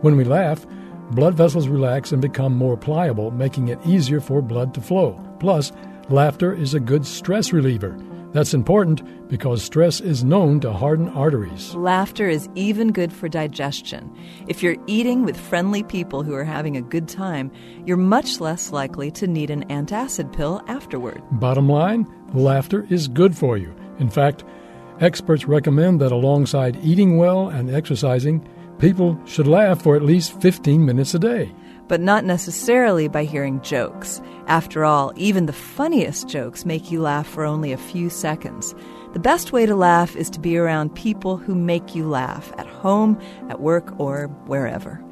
When we laugh, blood vessels relax and become more pliable, making it easier for blood to flow. Plus, laughter is a good stress reliever. That's important because stress is known to harden arteries. Laughter is even good for digestion. If you're eating with friendly people who are having a good time, you're much less likely to need an antacid pill afterward. Bottom line, laughter is good for you. In fact, experts recommend that alongside eating well and exercising, people should laugh for at least 15 minutes a day. But not necessarily by hearing jokes. After all, even the funniest jokes make you laugh for only a few seconds. The best way to laugh is to be around people who make you laugh, at home, at work, or wherever.